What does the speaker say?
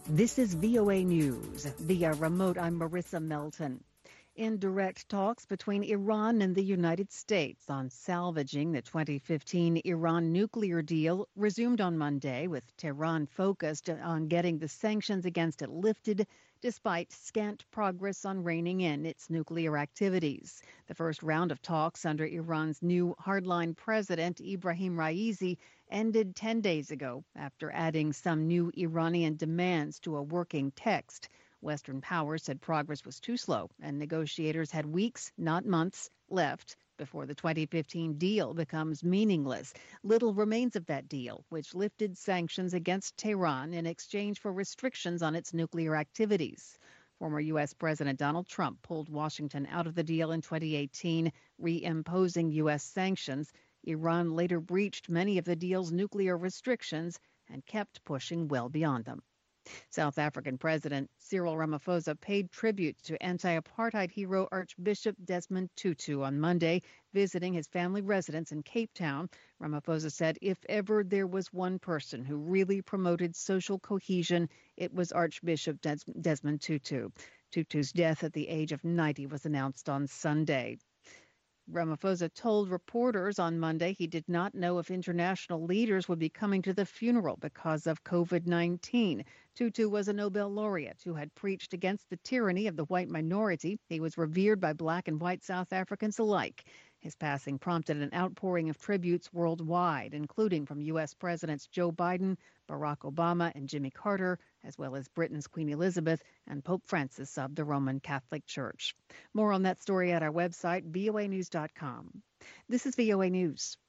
This is VOA News. Via remote, I'm Marissa Melton. In direct talks between Iran and the United States on salvaging the 2015 Iran nuclear deal resumed on Monday, with Tehran focused on getting the sanctions against it lifted, despite scant progress on reining in its nuclear activities. The first round of talks under Iran's new hardline president, Ibrahim Raisi, ended 10 days ago after adding some new Iranian demands to a working text. Western powers said progress was too slow, and negotiators had weeks, not months, left before the 2015 deal becomes meaningless. Little remains of that deal, which lifted sanctions against Tehran in exchange for restrictions on its nuclear activities. Former U.S. President Donald Trump pulled Washington out of the deal in 2018, reimposing U.S. sanctions. Iran later breached many of the deal's nuclear restrictions and kept pushing well beyond them. South African President Cyril Ramaphosa paid tribute to anti-apartheid hero Archbishop Desmond Tutu on Monday, visiting his family residence in Cape Town. Ramaphosa said if ever there was one person who really promoted social cohesion, it was Archbishop Desmond Tutu. Tutu's death at the age of 90 was announced on Sunday. Ramaphosa told reporters on Monday he did not know if international leaders would be coming to the funeral because of COVID-19. Tutu was a Nobel laureate who had preached against the tyranny of the white minority. He was revered by black and white South Africans alike. His passing prompted an outpouring of tributes worldwide, including from U.S. Presidents Joe Biden, Barack Obama, and Jimmy Carter, as well as Britain's Queen Elizabeth and Pope Francis of the Roman Catholic Church. More on that story at our website, voanews.com. This is VOA News.